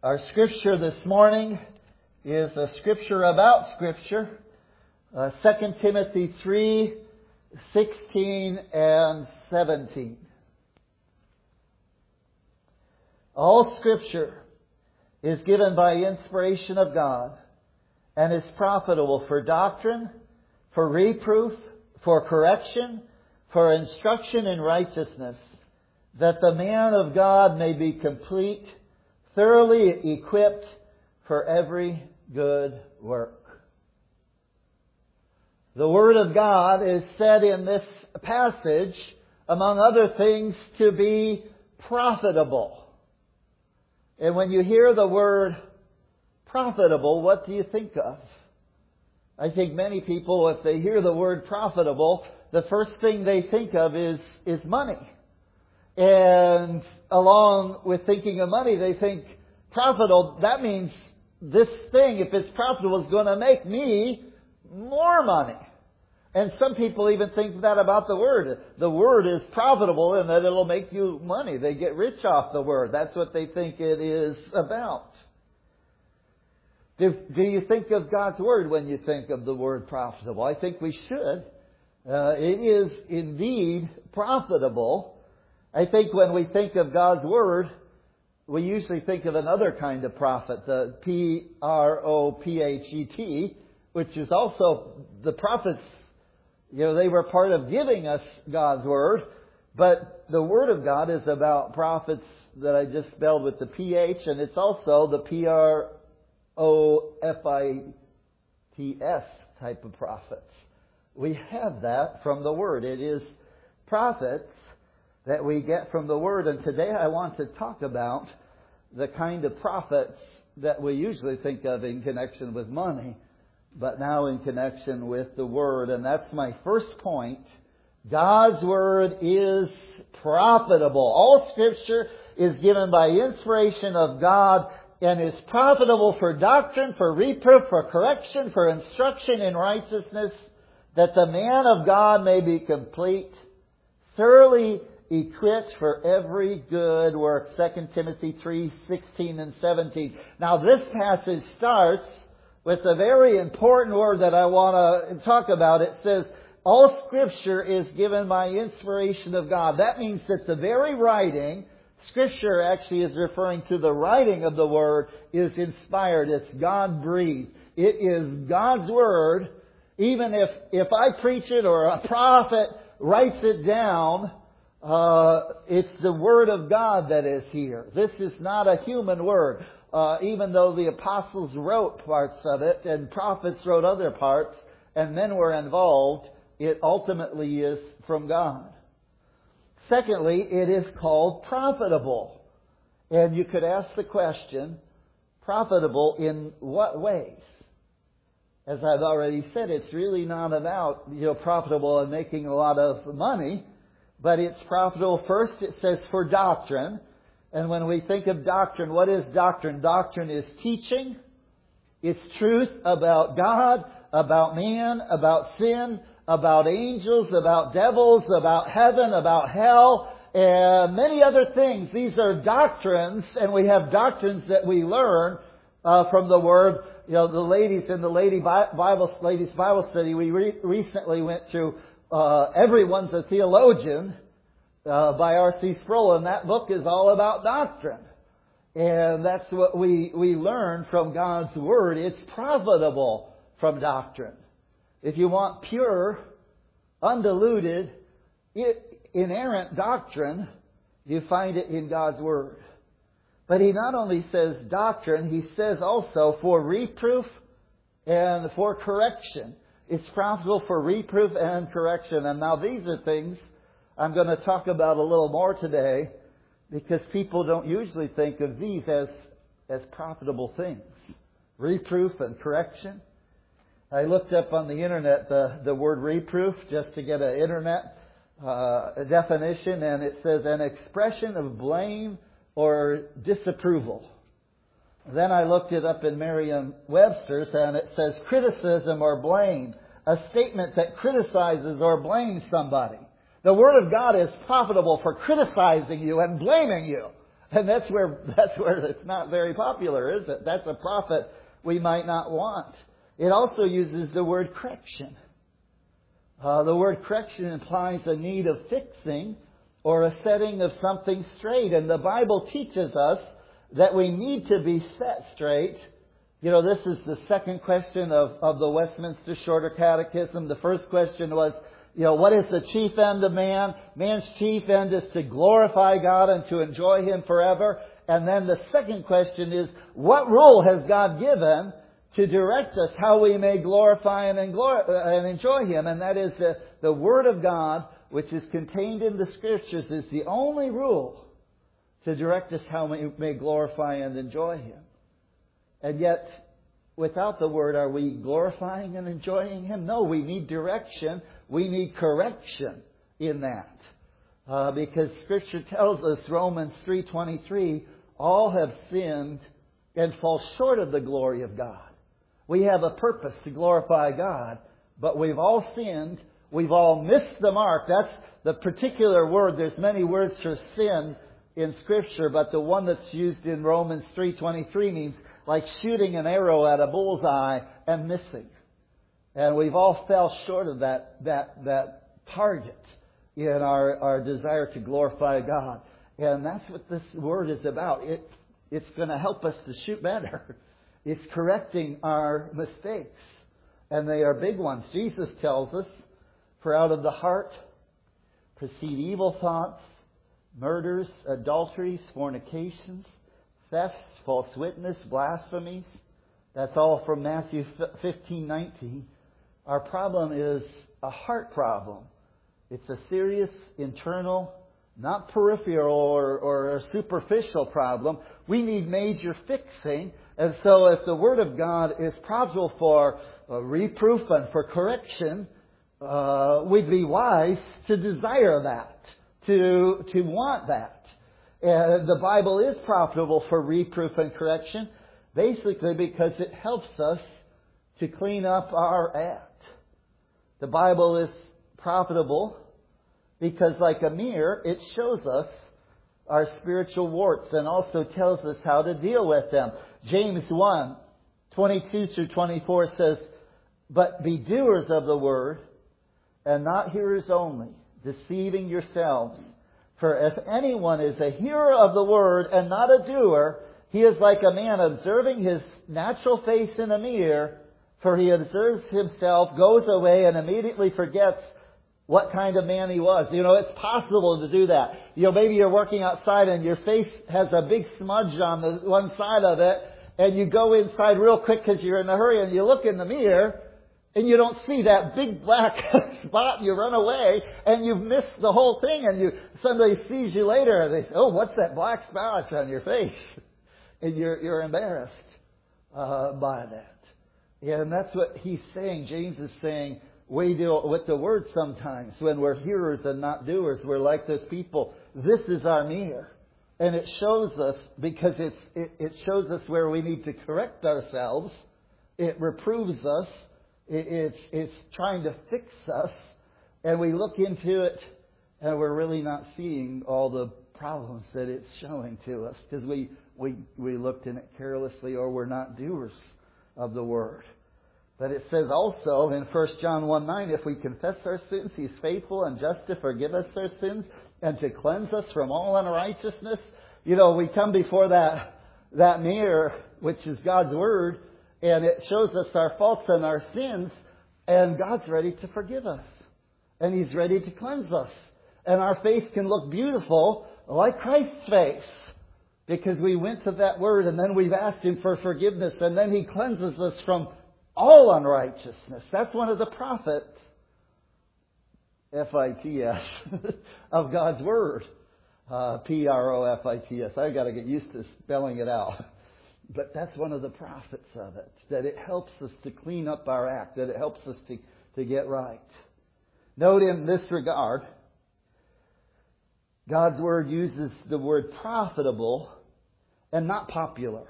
Our scripture this morning is a scripture about scripture. 2 Timothy 3:16 and 17. All scripture is given by inspiration of God and is profitable for doctrine, for reproof, for correction, for instruction in righteousness, that the man of God may be complete, thoroughly equipped for every good work. The Word of God is said in this passage, among other things, to be profitable. And when you hear the word profitable, what do you think of? I think many people, if they hear the word profitable, the first thing they think of is money. And along with thinking of money, they think profitable, that means this thing, if it's profitable, is going to make me more money. And some people even think that about the Word. The Word is profitable and that it'll make you money. They get rich off the Word. That's what they think it is about. Do you think of God's Word when you think of the word profitable? I think we should. It is indeed profitable. I think when we think of God's Word, we usually think of another kind of profit, the Prophet, which is also the prophets. They were part of giving us God's Word, but the Word of God is about prophets that I just spelled with the PH, and it's also the PROFITS type of prophets. We have that from the Word. It is prophets that we get from the Word. And today I want to talk about the kind of prophets that we usually think of in connection with money, but now in connection with the Word. And that's my first point. God's Word is profitable. All Scripture is given by inspiration of God and is profitable for doctrine, for reproof, for correction, for instruction in righteousness, that the man of God may be complete, thoroughly equipped for every good work. 2 Timothy 3:16 and 17. Now this passage starts with a very important word that I want to talk about. It says, all Scripture is given by inspiration of God. That means that the very writing, Scripture actually is referring to the writing of the Word, is inspired. It's God-breathed. It is God's Word. Even if I preach it or a prophet writes it down, it's the Word of God that is here. This is not a human word. Even though the apostles wrote parts of it and prophets wrote other parts and men were involved, it ultimately is from God. Secondly, it is called profitable. And you could ask the question, profitable in what ways? As I've already said, it's really not about, profitable and making a lot of money, but it's profitable. First, it says for doctrine. And when we think of doctrine, what is doctrine? Doctrine is teaching. It's truth about God, about man, about sin, about angels, about devils, about heaven, about hell, and many other things. These are doctrines, and we have doctrines that we learn from the Word. The ladies in the ladies' Bible study, we recently went through Everyone's a Theologian by R.C. Sproul, and that book is all about doctrine. And that's what we learn from God's Word. It's profitable from doctrine. If you want pure, undiluted, inerrant doctrine, you find it in God's Word. But He not only says doctrine, He says also for reproof and for correction. It's profitable for reproof and correction. And now these are things I'm going to talk about a little more today, because people don't usually think of these as profitable things. Reproof and correction. I looked up on the internet the word reproof just to get an internet definition, and it says an expression of blame or disapproval. Then I looked it up in Merriam-Webster's, and it says criticism or blame, a statement that criticizes or blames somebody. The Word of God is profitable for criticizing you and blaming you. And that's where it's not very popular, is it? That's a prophet we might not want. It also uses the word correction. The word correction implies a need of fixing or a setting of something straight. And the Bible teaches us that we need to be set straight. You know, this is the second question of the Westminster Shorter Catechism. The first question was, what is the chief end of man? Man's chief end is to glorify God and to enjoy Him forever. And then the second question is, what rule has God given to direct us how we may glorify and enjoy Him? And that is the Word of God, which is contained in the Scriptures, is the only rule to direct us how we may glorify and enjoy Him. And yet, without the Word, are we glorifying and enjoying Him? No, we need direction. We need correction in that. Because Scripture tells us, Romans 3:23, all have sinned and fall short of the glory of God. We have a purpose to glorify God, but we've all sinned. We've all missed the mark. That's the particular word. There's many words for sin in Scripture, but the one that's used in Romans 3:23 means like shooting an arrow at a bullseye and missing. And we've all fell short of that target in our desire to glorify God. And that's what this word is about. It's going to help us to shoot better. It's correcting our mistakes. And they are big ones. Jesus tells us, for out of the heart proceed evil thoughts, murders, adulteries, fornications, thefts, false witness, blasphemies. That's all from Matthew 15:19. Our problem is a heart problem. It's a serious internal, not peripheral or a superficial problem. We need major fixing. And so if the Word of God is profitable for reproof and for correction, we'd be wise to desire that, to want that. The Bible is profitable for reproof and correction, basically because it helps us to clean up our act. The Bible is profitable because, like a mirror, it shows us our spiritual warts and also tells us how to deal with them. James 1:22-24 says, "But be doers of the word, and not hearers only, deceiving yourselves. For if anyone is a hearer of the word and not a doer, he is like a man observing his natural face in a mirror. For he observes himself, goes away, and immediately forgets what kind of man he was." It's possible to do that. Maybe you're working outside and your face has a big smudge on the one side of it, and you go inside real quick because you're in a hurry, and you look in the mirror, and you don't see that big black spot, and you run away, and you've missed the whole thing, and somebody sees you later, and they say, "Oh, what's that black spot on your face?" And you're embarrassed by that. And that's what he's saying. James is saying, we deal with the Word sometimes. When we're hearers and not doers, we're like those people. This is our mirror. And it shows us, because it shows us where we need to correct ourselves. It reproves us. It's trying to fix us. And we look into it, and we're really not seeing all the problems that it's showing to us. Because we looked in it carelessly, or we're not doers of the Word. But it says also in 1 John 1:9, if we confess our sins, He's faithful and just to forgive us our sins and to cleanse us from all unrighteousness. We come before that mirror, which is God's Word, and it shows us our faults and our sins, and God's ready to forgive us. And He's ready to cleanse us. And our face can look beautiful like Christ's face, because we went to that Word, and then we've asked Him for forgiveness, and then He cleanses us from all unrighteousness. That's one of the profits, F-I-T-S, of God's Word. P-R-O-F-I-T-S. I've got to get used to spelling it out. But that's one of the profits of it, that it helps us to clean up our act, that it helps us to get right. Note in this regard, God's Word uses the word profitable and not popular.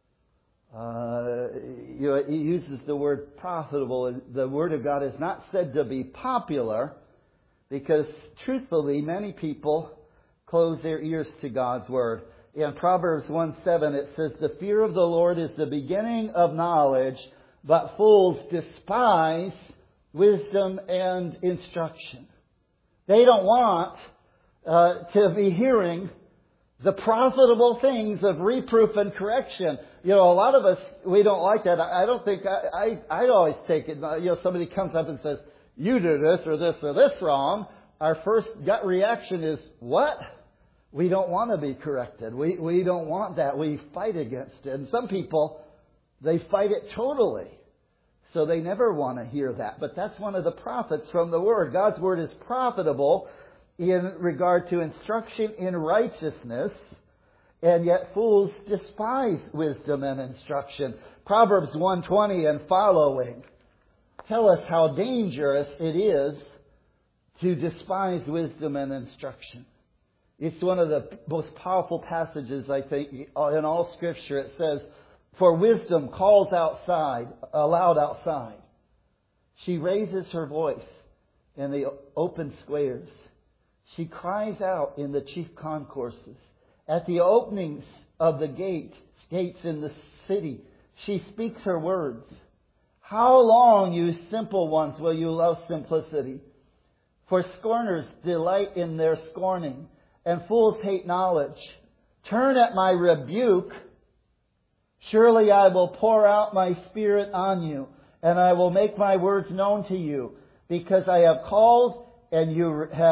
It uses the word profitable. The Word of God is not said to be popular because, truthfully, many people close their ears to God's Word. in Proverbs 1:7, it says, "The fear of the Lord is the beginning of knowledge, but fools despise wisdom and instruction." They don't want to be hearing the profitable things of reproof and correction. A lot of us, we don't like that. I don't think, I always take it, somebody comes up and says, "You do this or this wrong." Our first gut reaction is, what? We don't want to be corrected. We don't want that. We fight against it. And some people, they fight it totally. So they never want to hear that. But that's one of the profits from the Word. God's Word is profitable in regard to instruction in righteousness, and yet fools despise wisdom and instruction. Proverbs 1:20 and following tell us how dangerous it is to despise wisdom and instruction. It's one of the most powerful passages, I think, in all Scripture. It says, "For wisdom calls aloud outside. She raises her voice in the open squares. She cries out in the chief concourses. At the openings of the gates in the city, she speaks her words. How long, you simple ones, will you love simplicity? For scorners delight in their scorning, and fools hate knowledge. Turn at my rebuke. Surely I will pour out my Spirit on you, and I will make my words known to you, because I have called and you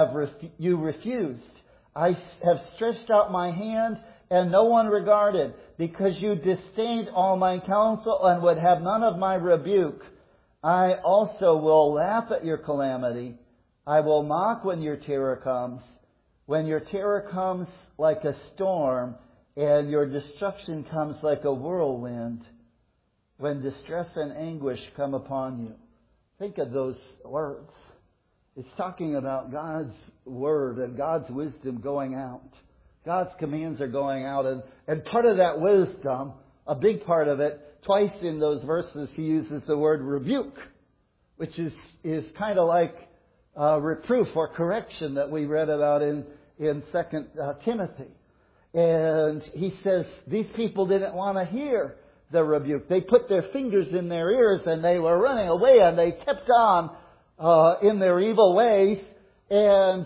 refused. I have stretched out my hand, and no one regarded, because you disdained all my counsel and would have none of my rebuke. I also will laugh at your calamity. I will mock when your terror comes. When your terror comes like a storm, and your destruction comes like a whirlwind, when distress and anguish come upon you." Think of those words. It's talking about God's Word and God's wisdom going out. God's commands are going out. And part of that wisdom, a big part of it, twice in those verses he uses the word rebuke, which is kind of like reproof or correction that we read about in 2 Timothy. And he says these people didn't want to hear the rebuke. They put their fingers in their ears and they were running away, and they kept on in their evil ways. And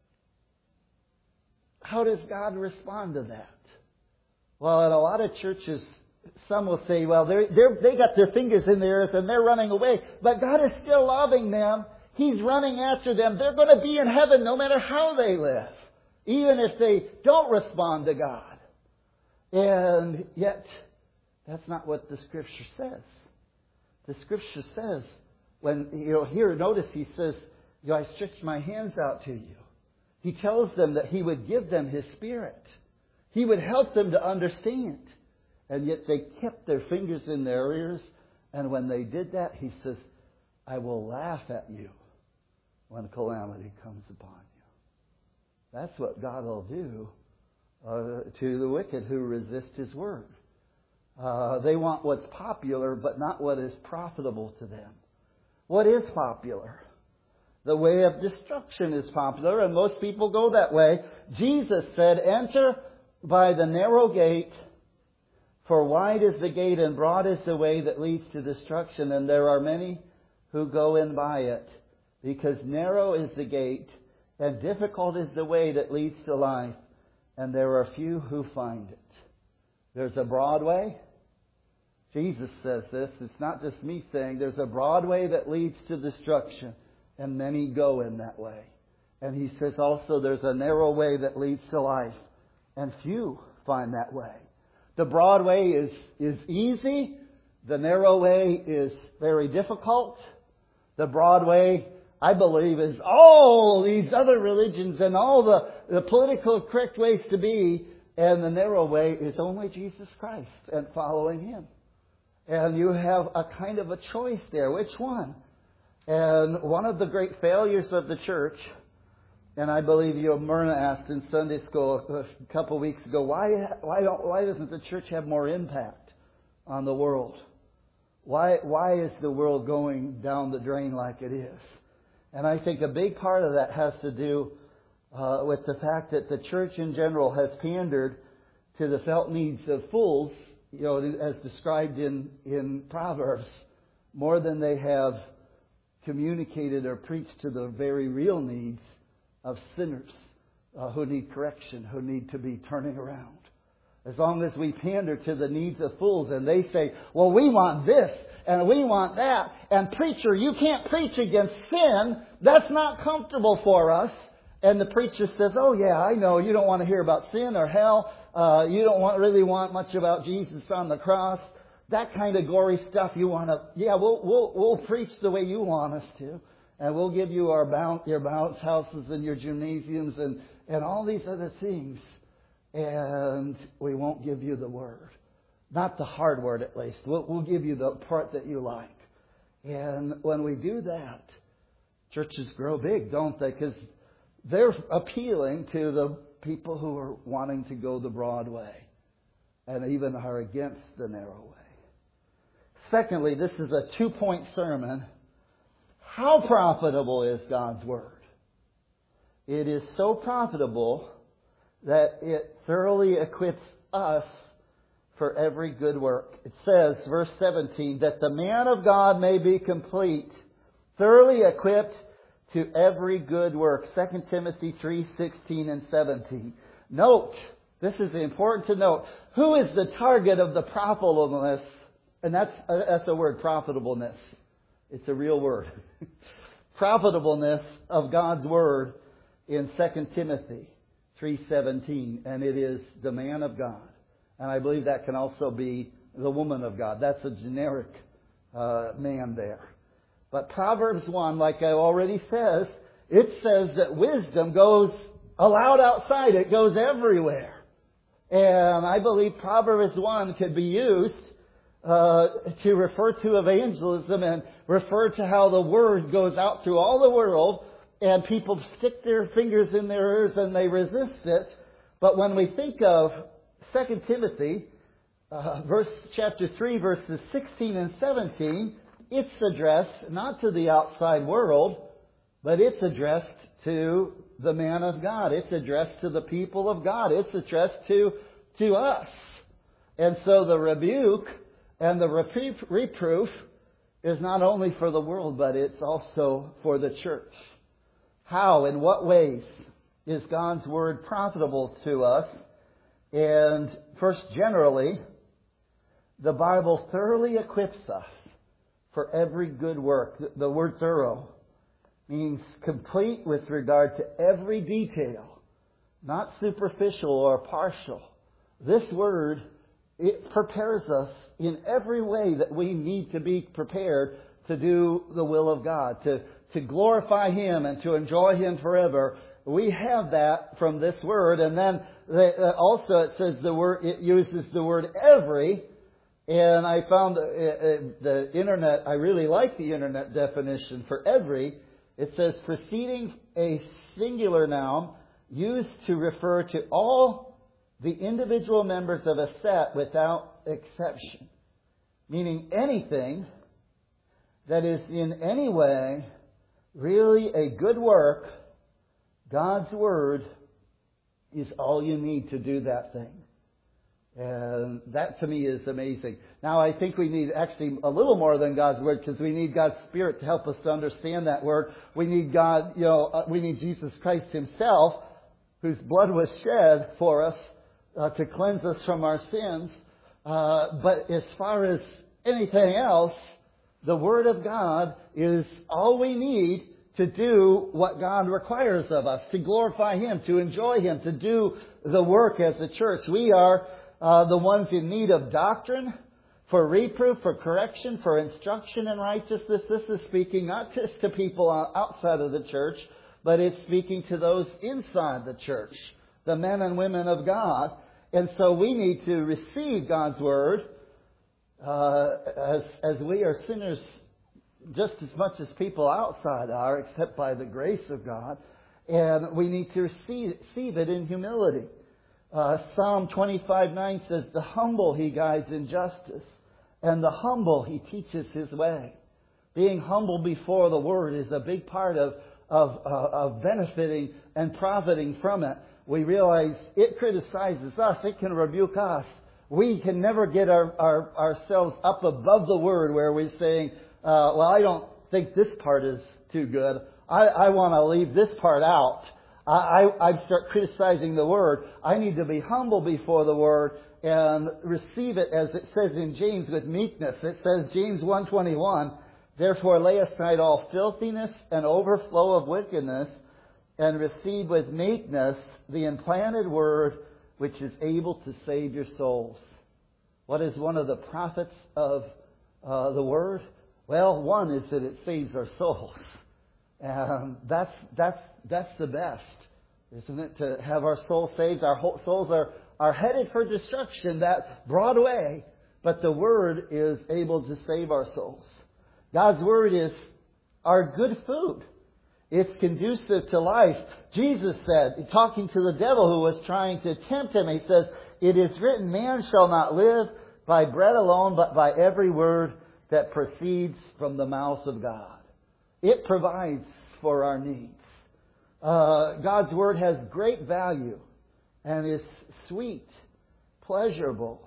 how does God respond to that? Well, in a lot of churches, some will say, well, they got their fingers in their ears and they're running away. But God is still loving them. He's running after them. They're going to be in heaven no matter how they live, even if they don't respond to God. And yet, that's not what the Scripture says. The Scripture says, when, here, notice he says, I stretched my hands out to you. He tells them that He would give them His Spirit. He would help them to understand. And yet they kept their fingers in their ears. And when they did that, He says, I will laugh at you when calamity comes upon you. That's what God will do to the wicked who resist His Word. They want what's popular, but not what is profitable to them. What is popular? The way of destruction is popular, and most people go that way. Jesus said, enter by the narrow gate, for wide is the gate and broad is the way that leads to destruction, and there are many who go in by it. Because narrow is the gate, and difficult is the way that leads to life, and there are few who find it. There's a broad way. Jesus says this. It's not just me saying. There's a broad way that leads to destruction, and many go in that way. And He says also there's a narrow way that leads to life, and few find that way. The broad way is easy. The narrow way is very difficult. The broad way, I believe, is all these other religions and all the political correct ways to be. And the narrow way is only Jesus Christ and following Him. And you have a kind of a choice there. Which one? And one of the great failures of the church, and I believe Myrna asked in Sunday school a couple of weeks ago, why doesn't the church have more impact on the world? Why is the world going down the drain like it is? And I think a big part of that has to do with the fact that the church in general has pandered to the felt needs of fools, as described in Proverbs, more than they have communicated or preached to the very real needs of sinners who need correction, who need to be turning around. As long as we pander to the needs of fools and they say, well, we want this and we want that, and preacher, you can't preach against sin, that's not comfortable for us. And the preacher says, oh yeah, I know, you don't want to hear about sin or hell, you don't really want much about Jesus on the cross, that kind of gory stuff you want to, we'll preach the way you want us to, and we'll give you your bounce houses and your gymnasiums and all these other things. And we won't give you the word. Not the hard word, at least. We'll give you the part that you like. And when we do that, churches grow big, don't they? Because they're appealing to the people who are wanting to go the broad way and even are against the narrow way. Secondly, this is a 2-point sermon. How profitable is God's Word? It is so profitable that it thoroughly equips us for every good work. It says, verse 17, that the man of God may be complete, thoroughly equipped to every good work. 2 Timothy 3:16 and 17. Note, this is important to note, who is the target of the profitableness? And that's a word, profitableness. It's a real word. Profitableness of God's Word in 2 Timothy 3:17, and it is the man of God. And I believe that can also be the woman of God. That's a generic man there. But Proverbs 1, like I already says, it says that wisdom goes allowed outside. It goes everywhere. And I believe Proverbs 1 could be used to refer to evangelism and refer to how the Word goes out through all the world. And people stick their fingers in their ears and they resist it. But when we think of 2 Timothy, chapter 3, verses 16 and 17, it's addressed not to the outside world, but it's addressed to the man of God. It's addressed to the people of God. It's addressed to us. And so the rebuke and the reproof is not only for the world, but it's also for the church. How, in what ways is God's Word profitable to us? And first, generally, the Bible thoroughly equips us for every good work. The word thorough means complete with regard to every detail, not superficial or partial. This Word, it prepares us in every way that we need to be prepared to do the will of God, to glorify Him and to enjoy Him forever. We have that from this word. And then also it says it uses the word every. And I found the internet, I really like the internet definition for every. It says preceding a singular noun used to refer to all the individual members of a set without exception. Meaning anything that is in any way really a good work, God's Word is all you need to do that thing. And that to me is amazing. Now I think we need actually a little more than God's Word, because we need God's Spirit to help us to understand that Word. We need God, we need Jesus Christ Himself, whose blood was shed for us to cleanse us from our sins. But as far as anything else, the Word of God is all we need to do what God requires of us, to glorify Him, to enjoy Him, to do the work as a church. We are the ones in need of doctrine, for reproof, for correction, for instruction in righteousness. This is speaking not just to people outside of the church, but it's speaking to those inside the church, the men and women of God. And so we need to receive God's Word as we are sinners just as much as people outside are, except by the grace of God. And we need to receive it in humility. Psalm 25:9 says, the humble He guides in justice, and the humble He teaches His way. Being humble before the Word is a big part of benefiting and profiting from it. we realize it criticizes us. It can rebuke us. We can never get ourselves up above the Word where we're saying, well, I don't think this part is too good. I want to leave this part out. I start criticizing the Word. I need to be humble before the Word and receive it as it says in James with meekness. It says, James 1:21, therefore lay aside all filthiness and overflow of wickedness and receive with meekness the implanted Word which is able to save your souls. What is one of the profits of the Word? Well, one is that it saves our souls. And that's the best, isn't it? To have our soul saved. Our souls are headed for destruction, that broad way. But the Word is able to save our souls. God's Word is our good food. It's conducive to life. Jesus said, talking to the devil who was trying to tempt him, he says, it is written, man shall not live by bread alone, but by every word that proceeds from the mouth of God. It provides for our needs. God's Word has great value and is sweet, pleasurable.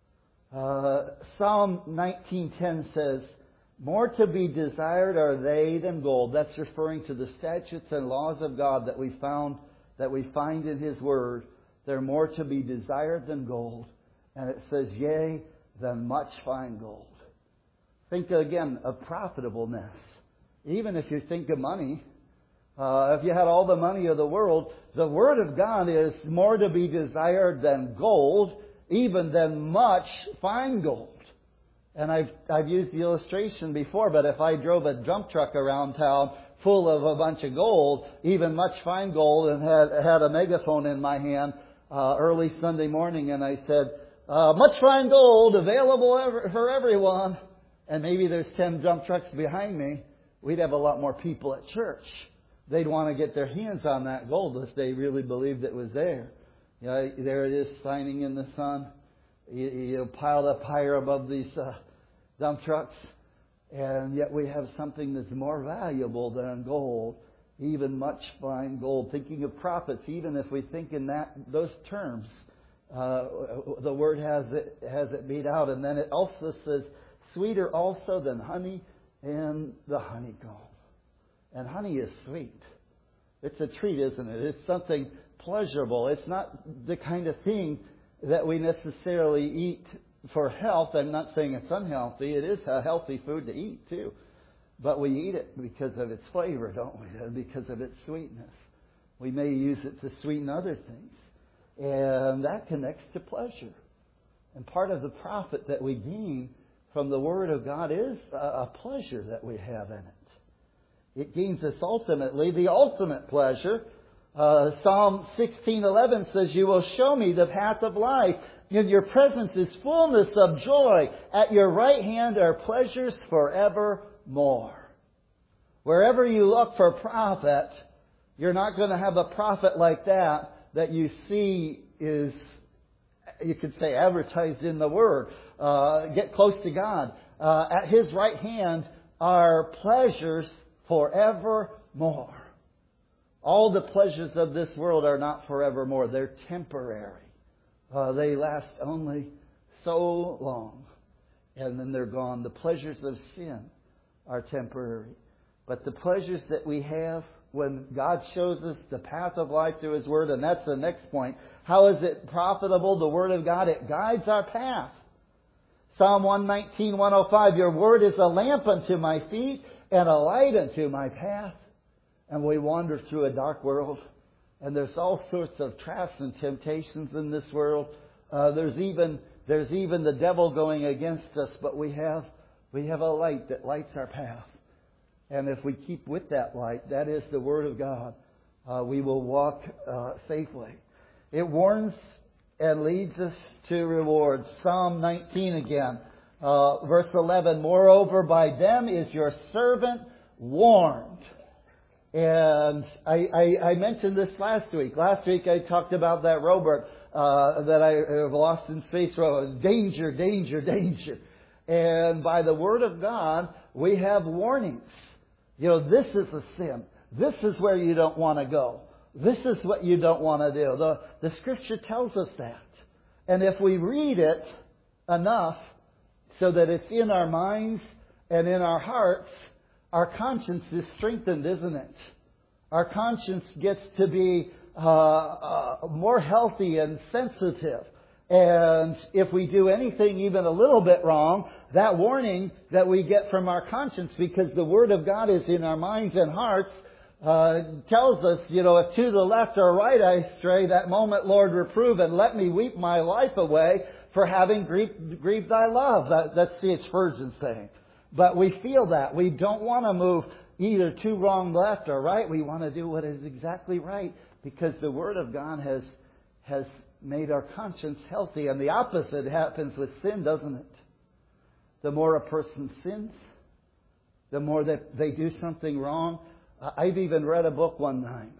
Psalm 19:10 says, more to be desired are they than gold. That's referring to the statutes and laws of God that we find in His Word. They're more to be desired than gold. And it says, yea, than much fine gold. Think again of profitableness. Even if you think of money, if you had all the money of the world, the Word of God is more to be desired than gold, even than much fine gold. And I've used the illustration before, but if I drove a dump truck around town full of a bunch of gold, even much fine gold, and had a megaphone in my hand early Sunday morning, and I said, much fine gold available for everyone, and maybe there's 10 dump trucks behind me, we'd have a lot more people at church. They'd want to get their hands on that gold if they really believed it was there. You know, there it is shining in the sun. You piled up higher above these dump trucks, and yet we have something that's more valuable than gold, even much fine gold. Thinking of profits, even if we think in those terms, the Word has it beat out. And then it also says, sweeter also than honey and the honeycomb. And honey is sweet. It's a treat, isn't it? It's something pleasurable. It's not the kind of thing that we necessarily eat for health. I'm not saying it's unhealthy. It is a healthy food to eat too. But we eat it because of its flavor, don't we? And because of its sweetness. We may use it to sweeten other things. And that connects to pleasure. And part of the profit that we gain from the Word of God is a pleasure that we have in it. It gains us ultimately the ultimate pleasure. Psalm 16:11 says, you will show me the path of life. In your presence is fullness of joy. At your right hand are pleasures forevermore. Wherever you look for profit, you're not going to have a profit like that you see is, you could say, advertised in the Word. Get close to God. At His right hand are pleasures forevermore. All the pleasures of this world are not forevermore. They're temporary. They last only so long. And then they're gone. The pleasures of sin are temporary. But the pleasures that we have when God shows us the path of life through His Word, and that's the next point. How is it profitable? The Word of God, it guides our path. Psalm 119:105, your Word is a lamp unto my feet and a light unto my path. And we wander through a dark world. And there's all sorts of traps and temptations in this world. There's even the devil going against us. But we have a light that lights our path. And if we keep with that light, that is the Word of God, we will walk safely. It warns and leads us to rewards. Psalm 19 again, verse 11. Moreover, by them is your servant warned. And I mentioned this last week. Last week I talked about that rowboat that I have lost in space. Danger, danger, danger. And by the Word of God, we have warnings. You know, this is a sin. This is where you don't want to go. This is what you don't want to do. The Scripture tells us that. And if we read it enough so that it's in our minds and in our hearts, our conscience is strengthened, isn't it? Our conscience gets to be more healthy and sensitive. And if we do anything even a little bit wrong, that warning that we get from our conscience, because the Word of God is in our minds and hearts, tells us, if to the left or right I stray, that moment, Lord, reprove, and let me weep my life away for having grieved thy love. That's C.H. Spurgeon saying. But we feel that. We don't want to move either too wrong left or right. We want to do what is exactly right, because the Word of God has made our conscience healthy. And the opposite happens with sin, doesn't it? The more a person sins, the more that they do something wrong. I've even read a book one time.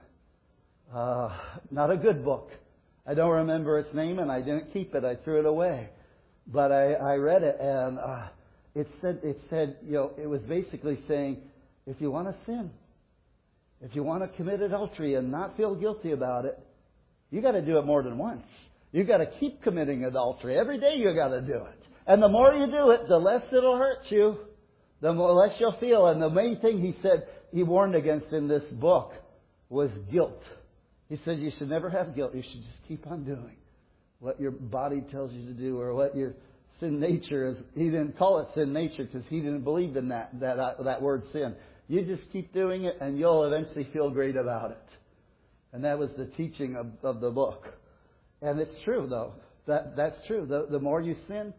Not a good book. I don't remember its name, and I didn't keep it. I threw it away. But I read it, and it said, it was basically saying, if you want to sin, if you want to commit adultery and not feel guilty about it, you got to do it more than once. You got to keep committing adultery. Every day you got to do it. And the more you do it, the less it'll hurt you. The less you'll feel. And the main thing he said, he warned against in this book, was guilt. He said you should never have guilt. You should just keep on doing what your body tells you to do, or what your sin nature is. He didn't call it sin nature because he didn't believe in that word sin. You just keep doing it and you'll eventually feel great about it. And that was the teaching of the book. And it's true, though. That's true. The more you sin,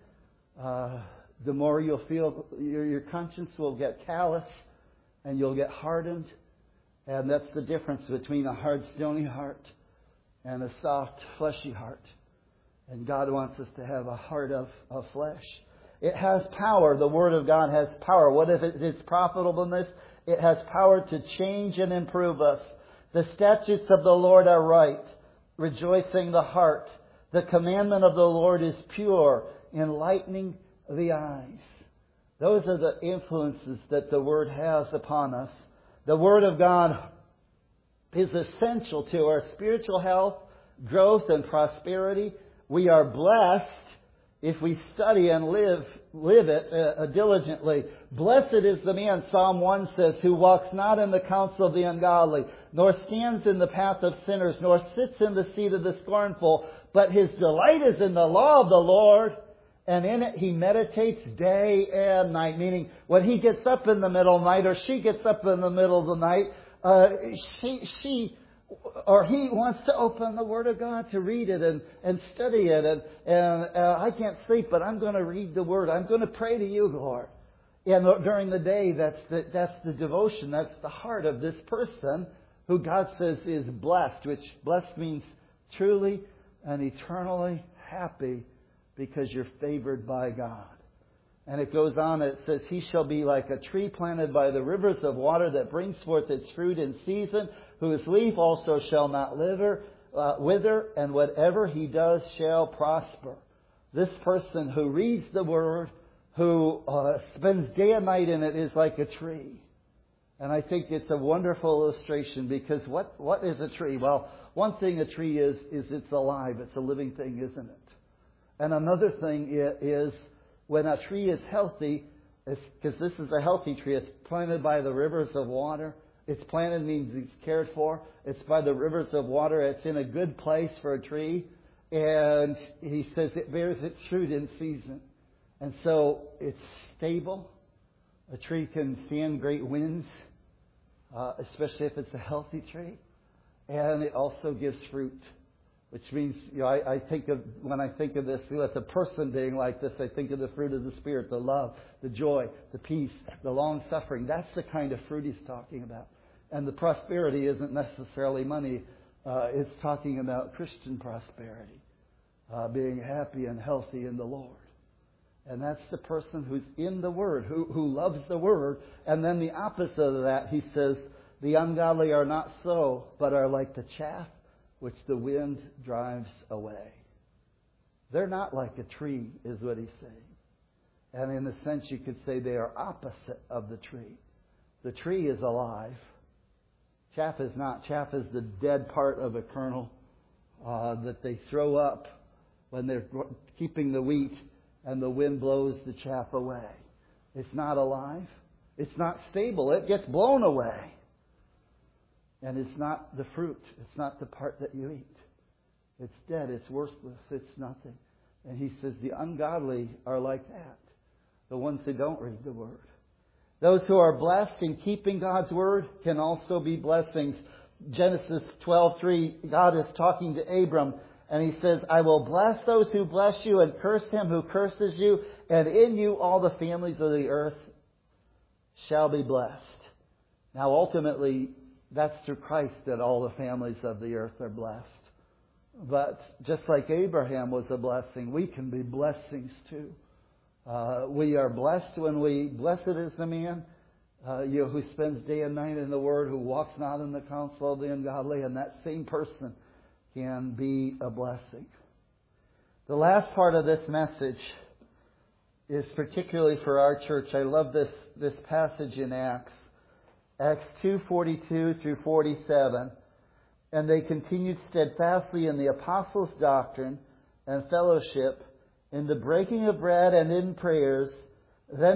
the more you'll feel your conscience will get callous and you'll get hardened. And that's the difference between a hard, stony heart and a soft, fleshy heart. And God wants us to have a heart of flesh. It has power. The Word of God has power. What if its profitableness? It has power to change and improve us. The statutes of the Lord are right, rejoicing the heart. The commandment of the Lord is pure, enlightening the eyes. Those are the influences that the Word has upon us. The Word of God is essential to our spiritual health, growth, and prosperity. We are blessed if we study and live it diligently. Blessed is the man, Psalm 1 says, who walks not in the counsel of the ungodly, nor stands in the path of sinners, nor sits in the seat of the scornful, but his delight is in the law of the Lord, and in it he meditates day and night. Meaning, when he gets up in the middle of the night, or she gets up in the middle of the night, she or he wants to open the Word of God to read it and study it. And I can't sleep, but I'm going to read the Word. I'm going to pray to you, Lord. And during the day, that's the devotion. That's the heart of this person who God says is blessed, which blessed means truly and eternally happy because you're favored by God. And it goes on, it says, he shall be like a tree planted by the rivers of water that brings forth its fruit in season, whose leaf also shall not wither, and whatever he does shall prosper. This person who reads the Word, who spends day and night in it, is like a tree. And I think it's a wonderful illustration, because what is a tree? Well, one thing a tree is it's alive. It's a living thing, isn't it? And another thing is when a tree is healthy, because this is a healthy tree, it's planted by the rivers of water. It's planted means it's cared for. It's by the rivers of water. It's in a good place for a tree. And he says it bears its fruit in season. And so it's stable. A tree can stand great winds, especially if it's a healthy tree. And it also gives fruit, which means, when I think of this, as a person being like this, I think of the fruit of the Spirit, the love, the joy, the peace, the long suffering. That's the kind of fruit he's talking about. And the prosperity isn't necessarily money. It's talking about Christian prosperity, being happy and healthy in the Lord. And that's the person who's in the Word, who loves the Word. And then the opposite of that, he says, the ungodly are not so, but are like the chaff which the wind drives away. They're not like a tree, is what he's saying. And in a sense, you could say they are opposite of the tree. The tree is alive. Chaff is not. Chaff is the dead part of a kernel that they throw up when they're keeping the wheat and the wind blows the chaff away. It's not alive. It's not stable. It gets blown away. And it's not the fruit. It's not the part that you eat. It's dead. It's worthless. It's nothing. And he says the ungodly are like that. The ones who don't read the Word. Those who are blessed in keeping God's Word can also be blessings. Genesis 12:3, God is talking to Abram, and He says, I will bless those who bless you and curse him who curses you, and in you all the families of the earth shall be blessed. Now ultimately, that's through Christ that all the families of the earth are blessed. But just like Abraham was a blessing, we can be blessings too. We are blessed blessed is the man who spends day and night in the Word, who walks not in the counsel of the ungodly, and that same person can be a blessing. The last part of this message is particularly for our church. I love this passage in Acts 2:42 through 47. And they continued steadfastly in the apostles' doctrine and fellowship, in the breaking of bread and in prayers. Then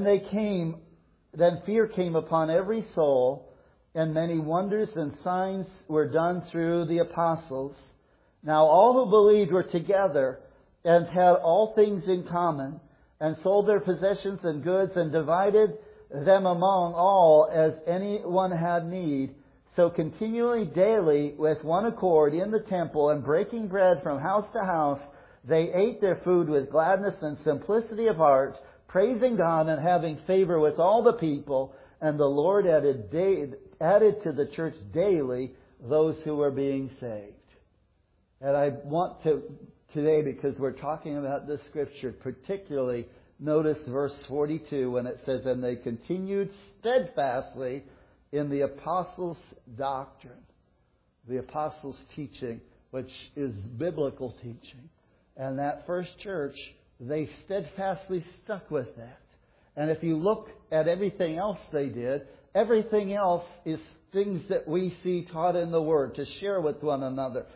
fear came upon every soul, and many wonders and signs were done through the apostles. Now all who believed were together and had all things in common, and sold their possessions and goods and divided them among all as any one had need. So continually daily with one accord in the temple and breaking bread from house to house, they ate their food with gladness and simplicity of heart, praising God and having favor with all the people. And the Lord added to the church daily those who were being saved. And I want to today, because we're talking about this scripture, particularly notice verse 42 when it says, and they continued steadfastly in the apostles' doctrine, the apostles' teaching, which is biblical teaching. And that first church, they steadfastly stuck with that. And if you look at everything else they did, everything else is things that we see taught in the Word, to share with one another,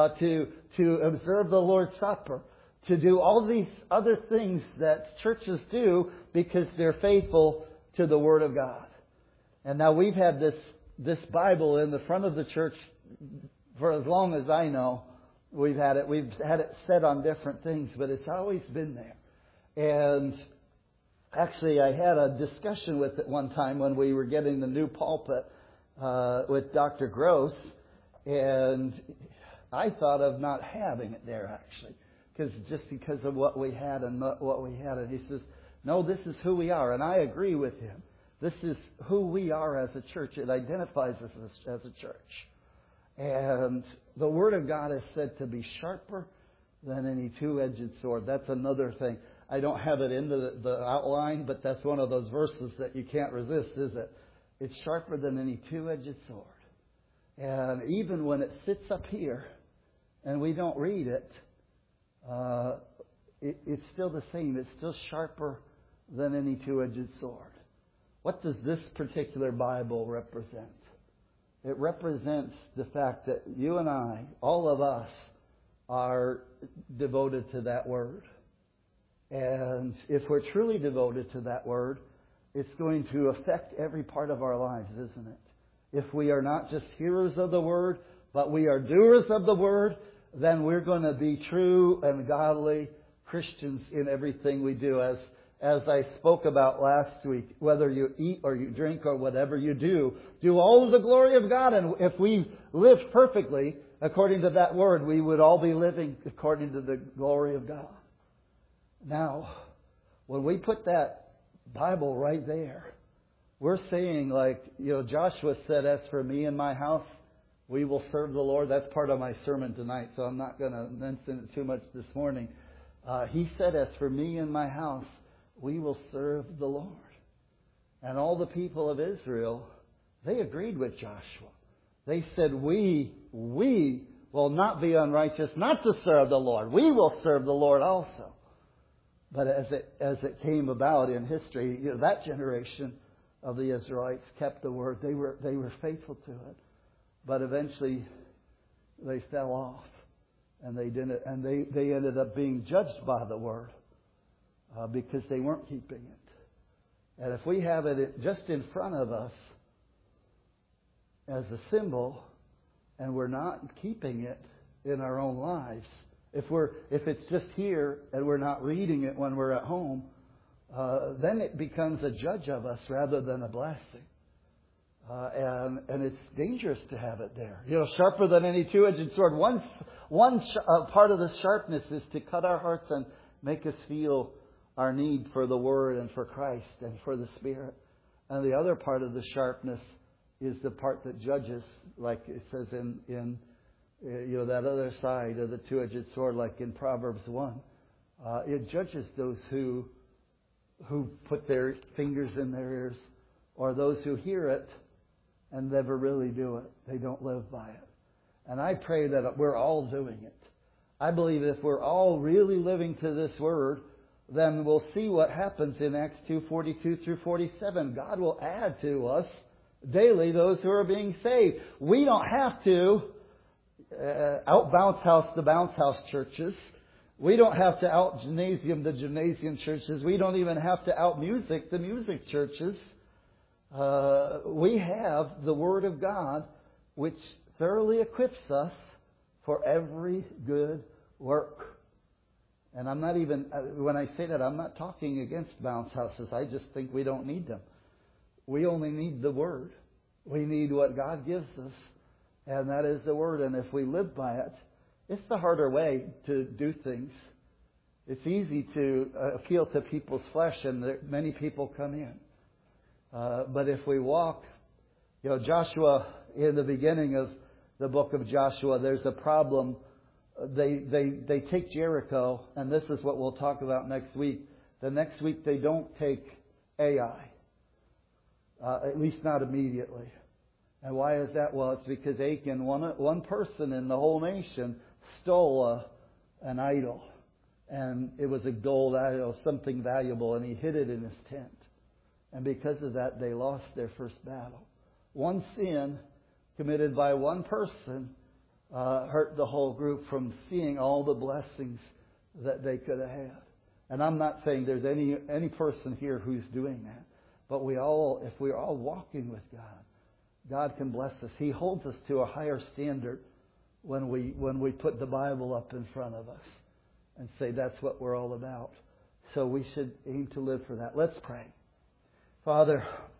to observe the Lord's Supper, to do all these other things that churches do because they're faithful to the Word of God. And now we've had this Bible in the front of the church for as long as I know. We've had it set on different things, but it's always been there. And actually, I had a discussion with it one time when we were getting the new pulpit with Dr. Gross, and I thought of not having it there actually, because of what we had and what we had. And he says, "No, this is who we are," and I agree with him. This is who we are as a church. It identifies us as a church. And the Word of God is said to be sharper than any two-edged sword. That's another thing. I don't have it in the outline, but that's one of those verses that you can't resist, is it? It's sharper than any two-edged sword. And even when it sits up here and we don't read it, it's still the same. It's still sharper than any two-edged sword. What does this particular Bible represent? It represents the fact that you and I, all of us, are devoted to that Word. And if we're truly devoted to that Word, it's going to affect every part of our lives, isn't it? If we are not just hearers of the Word, but we are doers of the Word, then we're going to be true and godly Christians in everything we do. As I spoke about last week, whether you eat or you drink or whatever you do all to the glory of God. And if we lived perfectly according to that Word, we would all be living according to the glory of God. Now, when we put that Bible right there, we're saying, like, Joshua said, "As for me and my house, we will serve the Lord." That's part of my sermon tonight, so I'm not going to mention it too much this morning. He said, "As for me and my house, we will serve the Lord." And all the people of Israel, they agreed with Joshua. They said, we will not be unrighteous not to serve the Lord. We will serve the Lord also. But as it came about in history, that generation of the Israelites kept the Word. They were faithful to it. but eventually they fell off, and they didn't, and they ended up being judged by the Word because they weren't keeping it. And if we have it just in front of us as a symbol, and we're not keeping it in our own lives, if it's just here and we're not reading it when we're at home, then it becomes a judge of us rather than a blessing. And it's dangerous to have it there. Sharper than any two-edged sword. One part of the sharpness is to cut our hearts and make us feel our need for the Word and for Christ and for the Spirit. And the other part of the sharpness is the part that judges, like it says in that other side of the two-edged sword, like in Proverbs 1. It judges those who put their fingers in their ears, or those who hear it and never really do it. They don't live by it. And I pray that we're all doing it. I believe if we're all really living to this Word, then we'll see what happens in Acts 2:42 through 47. God will add to us daily those who are being saved. We don't have to out-bounce house the bounce house churches. We don't have to out-gymnasium the gymnasium churches. We don't even have to out-music the music churches. We have the Word of God, which thoroughly equips us for every good work. And I'm not even, when I say that, I'm not talking against bounce houses. I just think we don't need them. We only need the Word. We need what God gives us, and that is the Word. And if we live by it, it's the harder way to do things. It's easy to appeal to people's flesh, and many people come in. But if we walk, Joshua, in the beginning of the book of Joshua, there's a problem. They take Jericho, and this is what we'll talk about next week. The next week they don't take Ai, at least not immediately. And why is that? Well, it's because Achan, one person in the whole nation, stole an idol. And it was a gold idol, something valuable, and he hid it in his tent. And because of that, they lost their first battle. One sin committed by one person hurt the whole group from seeing all the blessings that they could have had. And I'm not saying there's any person here who's doing that. But if we're all walking with God, God can bless us. He holds us to a higher standard when we put the Bible up in front of us and say that's what we're all about. So we should aim to live for that. Let's pray. Father,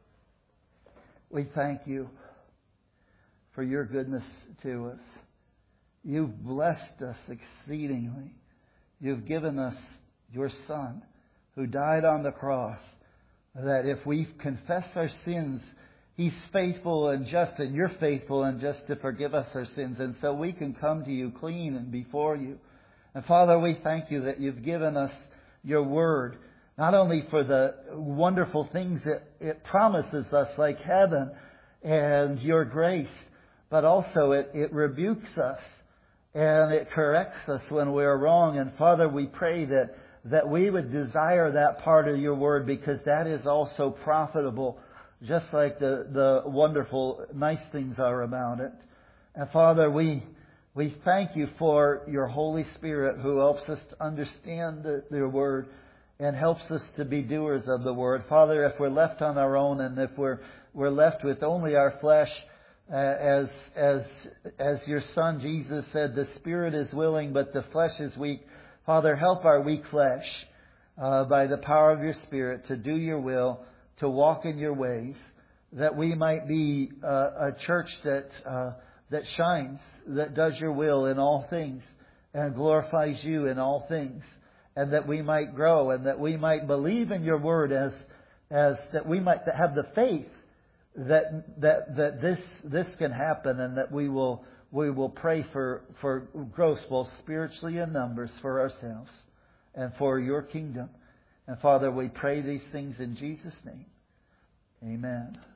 we thank you for your goodness to us. You've blessed us exceedingly. You've given us your Son who died on the cross, that if we confess our sins, He's faithful and just, and you're faithful and just to forgive us our sins. And so we can come to you clean and before you. And Father, we thank you that you've given us your Word, not only for the wonderful things that it promises us, like heaven and your grace, but also it rebukes us and it corrects us when we're wrong. And Father, we pray that we would desire that part of your Word, because that is also profitable, just like the wonderful, nice things are about it. And Father, we thank you for your Holy Spirit who helps us to understand your Word and helps us to be doers of the Word. Father, if we're left on our own, and if we're left with only our flesh, as your Son Jesus said, the Spirit is willing, but the flesh is weak. Father, help our weak flesh by the power of your Spirit to do your will, to walk in your ways, that we might be a church that shines, that does your will in all things and glorifies you in all things, and that we might grow, and that we might believe in your Word as that we might have the faith that this can happen, and that we will pray for growth, both spiritually and numbers, for ourselves and for your kingdom. And Father, we pray these things in Jesus' name. Amen.